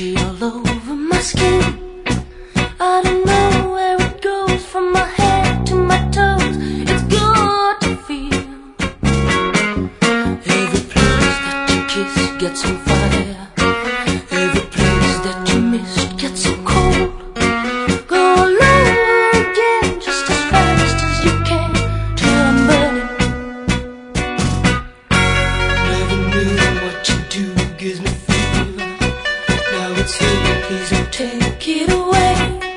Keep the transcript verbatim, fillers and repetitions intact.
energy all over my skin. I don't know where it goes from my head to my toes. It's good to feel. Every place that you kiss gets on fire. Every place that you missed gets so cold. Go all over again just as fast as you can till I'm burning. Never knew what you do gives me fever. Now it's here, please don't take it away.